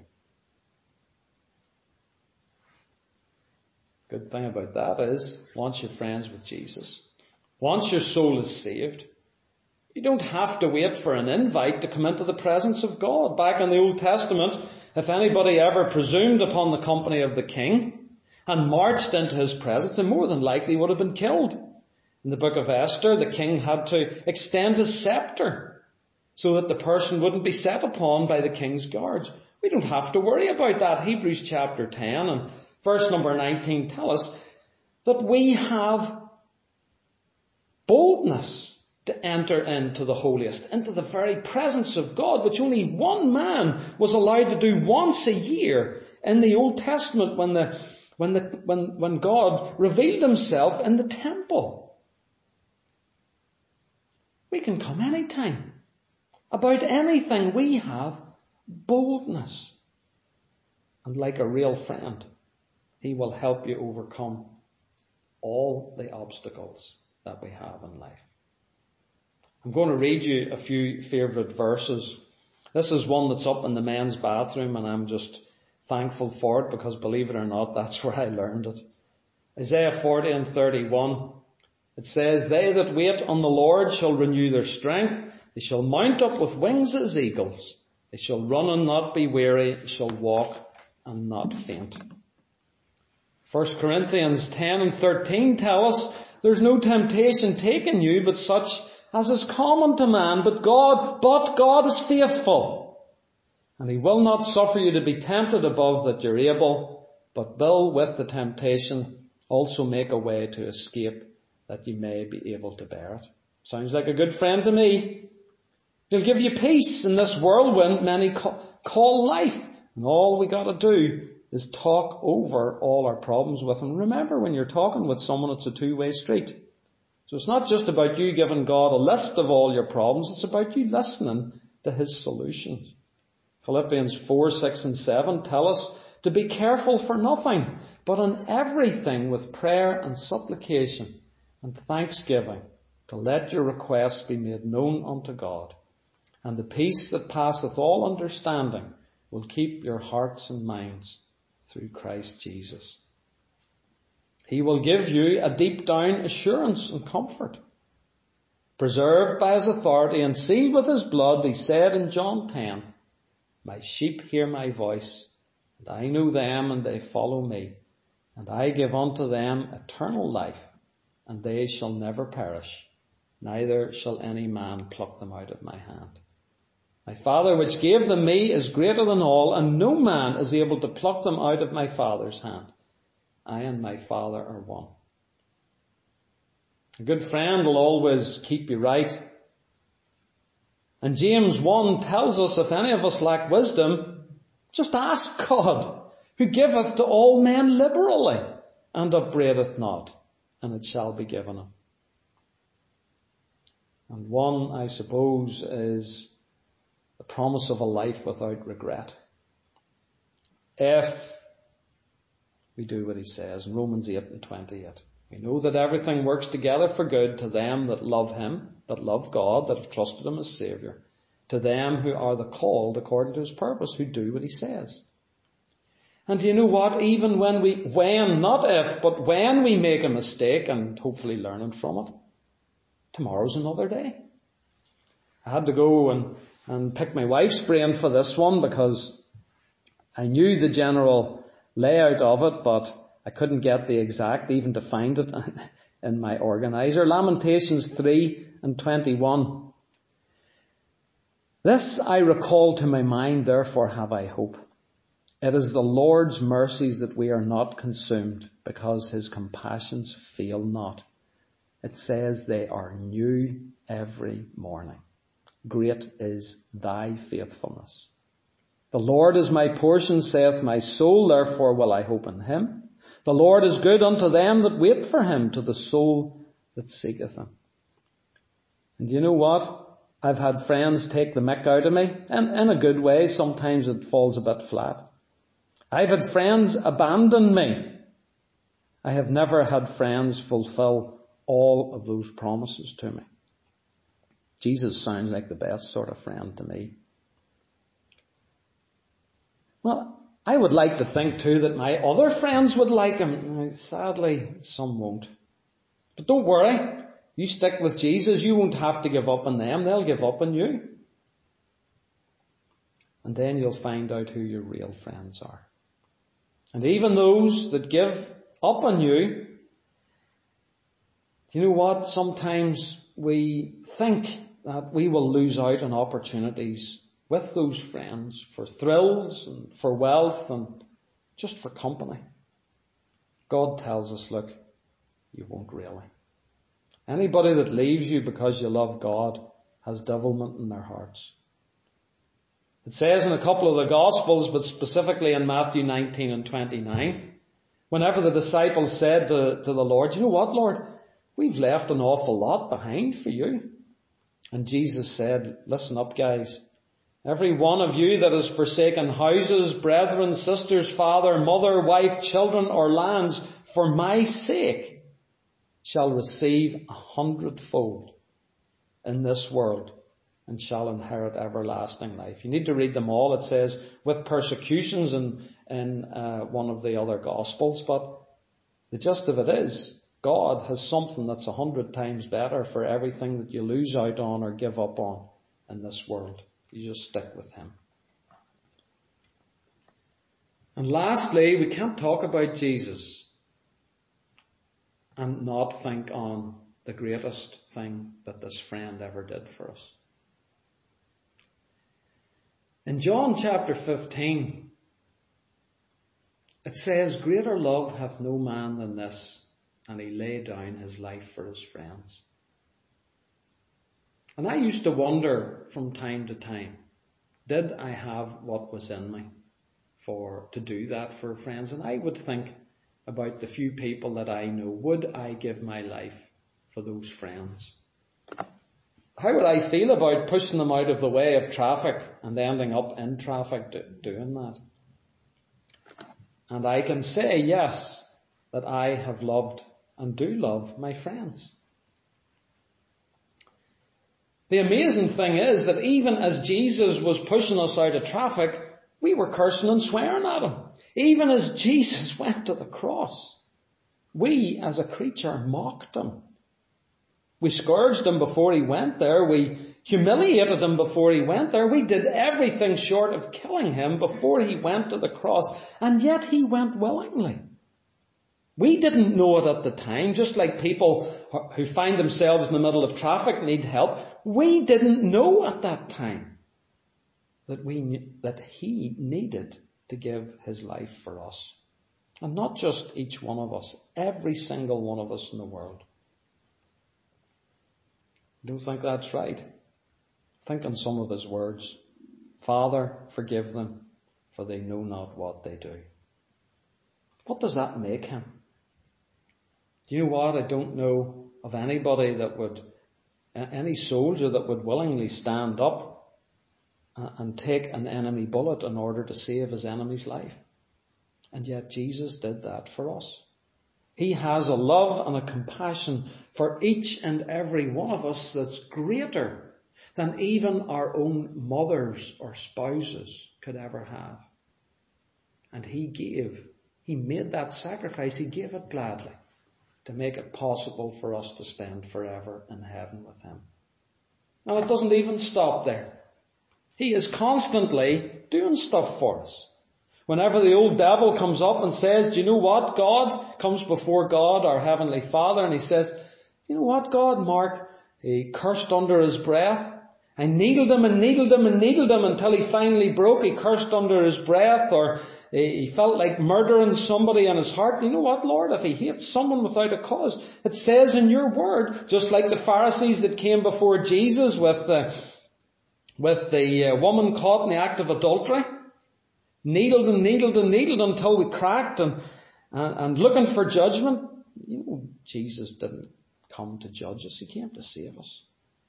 Good thing about that is, once you're friends with Jesus, once your soul is saved, you don't have to wait for an invite to come into the presence of God. Back in the Old Testament, if anybody ever presumed upon the company of the king and marched into his presence, then more than likely would have been killed. In the book of Esther, the king had to extend his scepter so that the person wouldn't be set upon by the king's guards. We don't have to worry about that. Hebrews chapter ten and verse number nineteen tell us that we have boldness to enter into the holiest, into the very presence of God, which only one man was allowed to do once a year in the Old Testament when the when the when when God revealed himself in the temple. We can come anytime. About anything we have boldness. And like a real friend, he will help you overcome all the obstacles that we have in life. I'm going to read you a few favourite verses. This is one that's up in the men's bathroom, and I'm just thankful for it because, believe it or not, that's where I learned it. Isaiah forty and thirty-one. It says, "They that wait on the Lord shall renew their strength. They shall mount up with wings as eagles. They shall run and not be weary, shall walk and not faint." First Corinthians ten and thirteen tell us, "There's no temptation taken you, but such as is common to man, but God, but God is faithful. And he will not suffer you to be tempted above that you're able, but will with the temptation also make a way to escape, that you may be able to bear it." Sounds like a good friend to me. He'll give you peace in this whirlwind many call life. And all we got to do is talk over all our problems with him. Remember, when you're talking with someone, it's a two-way street. So it's not just about you giving God a list of all your problems. It's about you listening to his solutions. Philippians four, six and seven tell us to be careful for nothing, but in everything with prayer and supplication and thanksgiving, to let your requests be made known unto God. And the peace that passeth all understanding will keep your hearts and minds through Christ Jesus. He will give you a deep down assurance and comfort. Preserved by his authority and sealed with his blood, he said in John ten, "My sheep hear my voice, and I know them, and they follow me. And I give unto them eternal life, and they shall never perish, neither shall any man pluck them out of my hand. My Father which gave them me is greater than all, and no man is able to pluck them out of my Father's hand. I and my Father are one." A good friend will always keep you right. And James one tells us, if any of us lack wisdom, just ask God, who giveth to all men liberally, and upbraideth not, and it shall be given him. And one, I suppose, is the promise of a life without regret. If we do what he says in Romans eight and twenty-eight. We know that everything works together for good to them that love him, that love God, that have trusted him as Saviour, to them who are the called according to his purpose, who do what he says. And do you know what? Even when we, when, not if, but when we make a mistake, and hopefully learning from it, tomorrow's another day. I had to go and, and pick my wife's brain for this one because I knew the general layout of it, but I couldn't get the exact, even to find it in my organizer. Lamentations three and twenty-one. "This I recall to my mind, therefore have I hope. It is the Lord's mercies that we are not consumed, because his compassions fail not. It says they are new every morning. Great is thy faithfulness. The Lord is my portion, saith my soul, therefore will I hope in him. The Lord is good unto them that wait for him, to the soul that seeketh him." And you know what? I've had friends take the mick out of me, and in a good way. Sometimes it falls a bit flat. I've had friends abandon me. I have never had friends fulfill all of those promises to me. Jesus sounds like the best sort of friend to me. Well, I would like to think too that my other friends would like him. Sadly, some won't. But don't worry. You stick with Jesus, you won't have to give up on them. They'll give up on you. And then you'll find out who your real friends are. And even those that give up on you, do you know what? Sometimes we think that we will lose out on opportunities with those friends for thrills and for wealth and just for company. God tells us, look, you won't really. Anybody that leaves you because you love God has devilment in their hearts. It says in a couple of the Gospels, but specifically in Matthew nineteen and twenty-nine, whenever the disciples said to, to the Lord, you know what, Lord, we've left an awful lot behind for you. And Jesus said, listen up, guys. Every one of you that has forsaken houses, brethren, sisters, father, mother, wife, children, or lands for my sake shall receive a hundredfold in this world and shall inherit everlasting life. You need to read them all. It says with persecutions in, in uh, one of the other Gospels. But the gist of it is, God has something that's a hundred times better for everything that you lose out on or give up on in this world. You just stick with Him. And lastly, we can't talk about Jesus and not think on the greatest thing that this friend ever did for us. In John chapter fifteen, it says, greater love hath no man than this, and he laid down his life for his friends. And I used to wonder from time to time, did I have what was in me for to do that for friends? And I would think about the few people that I know. Would I give my life for those friends? How would I feel about pushing them out of the way of traffic and ending up in traffic do, doing that? And I can say, yes, that I have loved and do love my friends. The amazing thing is that even as Jesus was pushing us out of traffic, we were cursing and swearing at Him. Even as Jesus went to the cross, we as a creature mocked Him. We scourged Him before He went there. We humiliated Him before He went there. We did everything short of killing Him before He went to the cross. And yet He went willingly. We didn't know it at the time, just like people who find themselves in the middle of traffic need help. We didn't know at that time that we knew, that He needed to give His life for us. And not just each one of us, every single one of us in the world. I don't think that's right. Think on some of His words. Father, forgive them, for they know not what they do. What does that make Him? Do you know what? I don't know of anybody that would, any soldier that would willingly stand up and take an enemy bullet in order to save his enemy's life. And yet Jesus did that for us. He has a love and a compassion for each and every one of us that's greater than even our own mothers or spouses could ever have. And He gave, He made that sacrifice, He gave it gladly, to make it possible for us to spend forever in heaven with Him. And it doesn't even stop there. He is constantly doing stuff for us. Whenever the old devil comes up and says, do you know what? God comes before God, our Heavenly Father, and he says, you know what, God? Mark, he cursed under his breath. I needled him and needled him and needled him until he finally broke. He cursed under his breath, or he felt like murdering somebody in his heart. You know what, Lord? If he hates someone without a cause, it says in your word, just like the Pharisees that came before Jesus with the, with the uh, woman caught in the act of adultery, needled and needled and needled until we cracked and, and, and looking for judgment. You know, Jesus didn't come to judge us. He came to save us.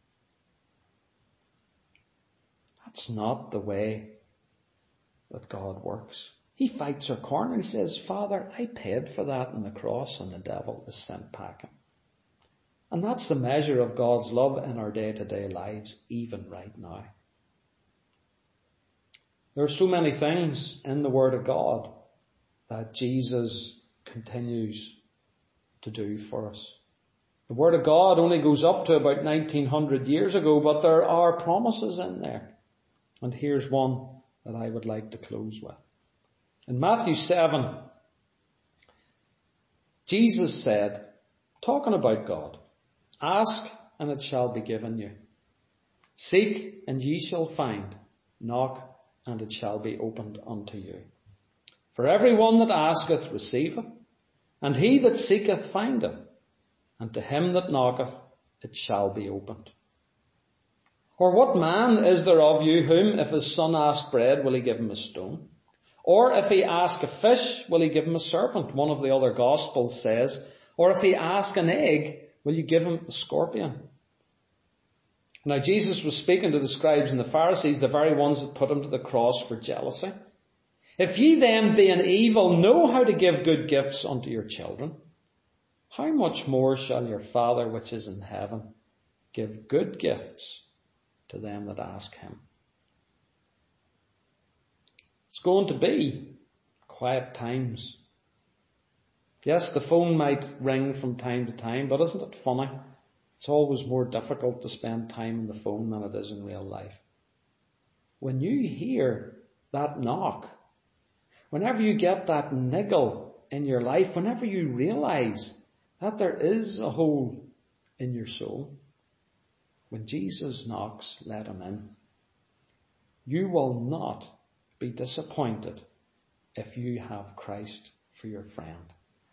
That's not the way that God works. He fights our corner. He says, Father, I paid for that on the cross, and the devil is sent packing. And that's the measure of God's love in our day-to-day lives, even right now. There are so many things in the Word of God that Jesus continues to do for us. The Word of God only goes up to about nineteen hundred years ago, but there are promises in there. And here's one that I would like to close with. In Matthew seven, Jesus said, talking about God, ask and it shall be given you. Seek and ye shall find. Knock and it shall be opened unto you. For every one that asketh receiveth, and he that seeketh findeth, and to him that knocketh it shall be opened. Or what man is there of you whom, if his son ask bread, will he give him a stone? Or if he ask a fish, will he give him a serpent? One of the other Gospels says, or if he ask an egg, will you give him a scorpion? Now Jesus was speaking to the scribes and the Pharisees, the very ones that put him to the cross for jealousy. If ye then, being evil, know how to give good gifts unto your children, how much more shall your Father which is in heaven give good gifts to them that ask him? It's going to be quiet times. Yes, the phone might ring from time to time, but isn't it funny? It's always more difficult to spend time on the phone than it is in real life. When you hear that knock, whenever you get that niggle in your life, whenever you realise that there is a hole in your soul, when Jesus knocks, let him in. You will not be disappointed if you have Christ for your friend.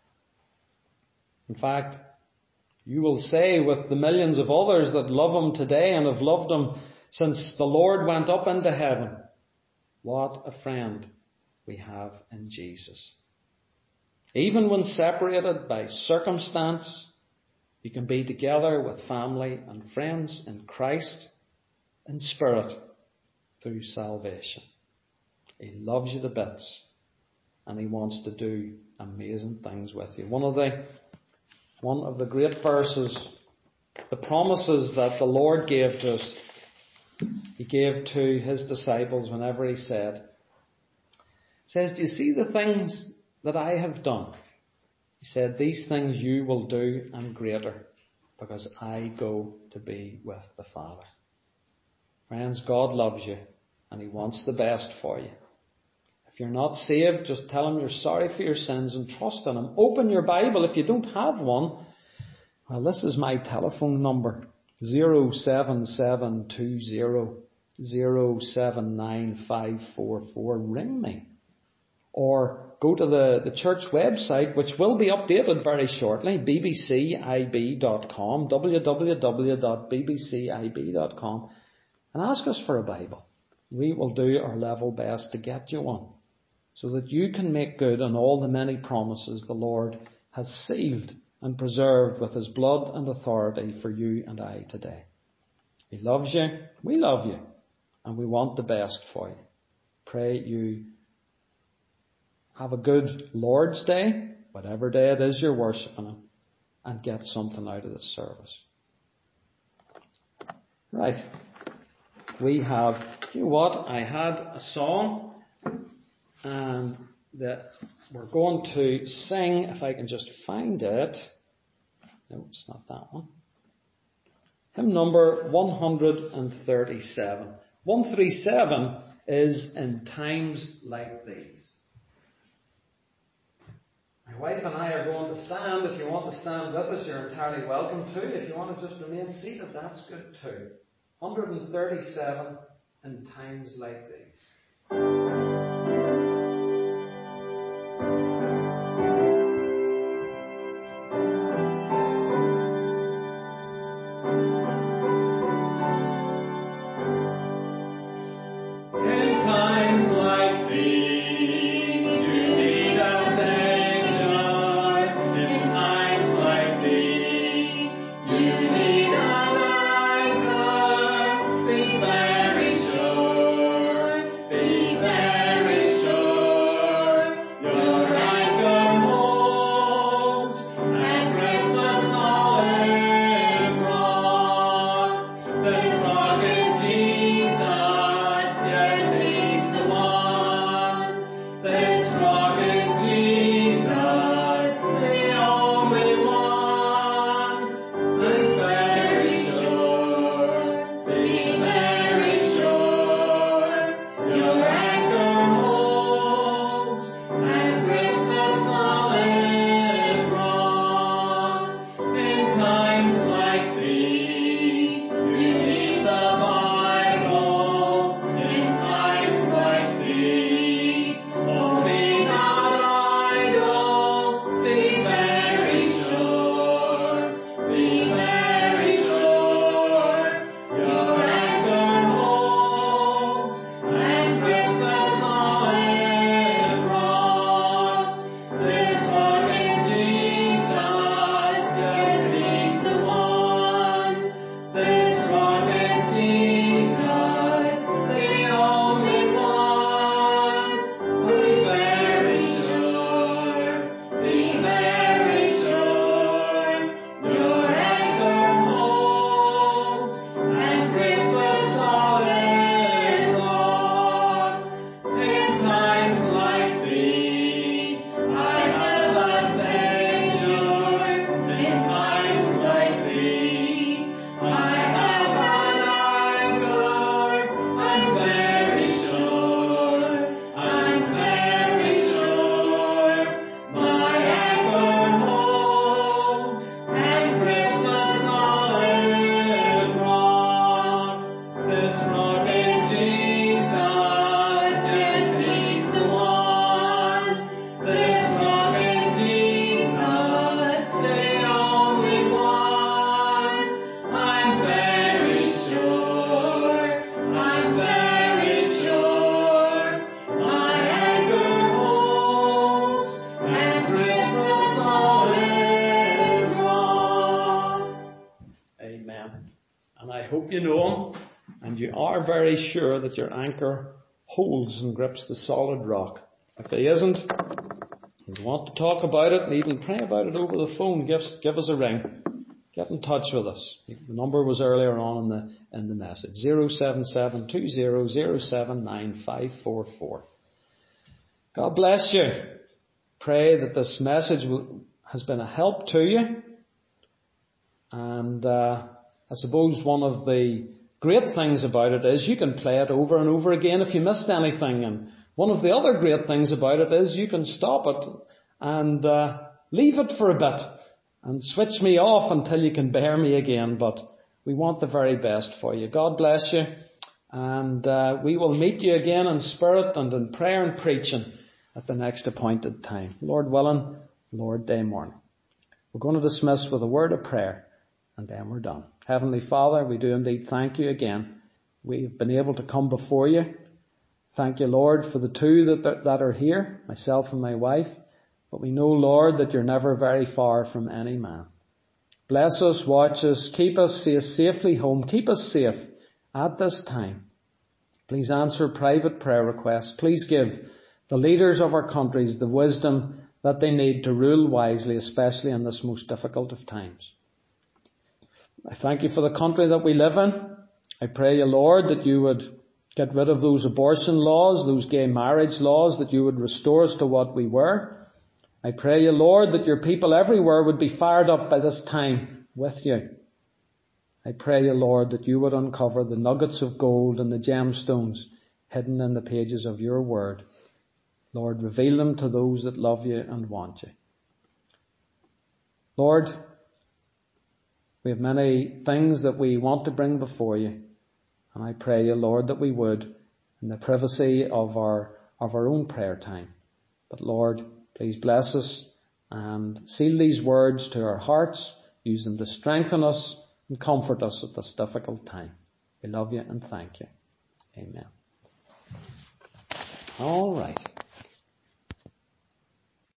In fact, you will say with the millions of others that love him today and have loved him since the Lord went up into heaven, what a friend we have in Jesus. Even when separated by circumstance, you can be together with family and friends in Christ, in spirit, through salvation. He loves you to bits, and he wants to do amazing things with you. One of the one of the great verses, the promises that the Lord gave to us, he gave to his disciples whenever he said, says, do you see the things that I have done? He said, these things you will do and greater, because I go to be with the Father. Friends, God loves you, and he wants the best for you. If you're not saved, just tell him you're sorry for your sins and trust in him. Open your Bible. If you don't have one, well, this is my telephone number, zero seven seven two zero zero seven nine five four four. Ring me. Or go to the, the church website, which will be updated very shortly, b b c i b dot com, w w w dot b b c i b dot com, and ask us for a Bible. We will do our level best to get you one, so that you can make good on all the many promises the Lord has sealed and preserved with his blood and authority for you and I today. He loves you, we love you, and we want the best for you. Pray you have a good Lord's Day, whatever day it is you're worshipping him, and get something out of this service. Right. We have, you know what, I had a song, and that we're going to sing, if I can just find it. No, it's not that one. Hymn number one thirty-seven. one thirty-seven is In Times Like These. My wife and I are going to stand. If you want to stand with us, you're entirely welcome to. If you want to just remain seated, that's good too. one thirty-seven, In Times Like These. Be very hope you know Him, and you are very sure that your anchor holds and grips the solid rock. If He isn't, you want to talk about it and even pray about it over the phone, give, give us a ring. Get in touch with us. The number was earlier on in the, in the message. zero seven seven two zero zero seven nine five four four. God bless you. Pray that this message will, has been a help to you. And uh, I suppose one of the great things about it is you can play it over and over again if you missed anything. And one of the other great things about it is you can stop it and uh, leave it for a bit and switch me off until you can bear me again. But we want the very best for you. God bless you. And uh, we will meet you again in spirit and in prayer and preaching at the next appointed time. Lord willing, Lord day morning. We're going to dismiss with a word of prayer. And then we're done. Heavenly Father, we do indeed thank you again. We've been able to come before you. Thank you, Lord, for the two that, that are here, myself and my wife. But we know, Lord, that you're never very far from any man. Bless us, watch us, keep us, see us safely home. Keep us safe at this time. Please answer private prayer requests. Please give the leaders of our countries the wisdom that they need to rule wisely, especially in this most difficult of times. I thank you for the country that we live in. I pray you, Lord, that you would get rid of those abortion laws, those gay marriage laws, that you would restore us to what we were. I pray you, Lord, that your people everywhere would be fired up by this time with you. I pray you, Lord, that you would uncover the nuggets of gold and the gemstones hidden in the pages of your word. Lord, reveal them to those that love you and want you. Lord, we have many things that we want to bring before you. And I pray you, Lord, that we would in the privacy of our, of our own prayer time. But Lord, please bless us and seal these words to our hearts. Use them to strengthen us and comfort us at this difficult time. We love you and thank you. Amen. All right.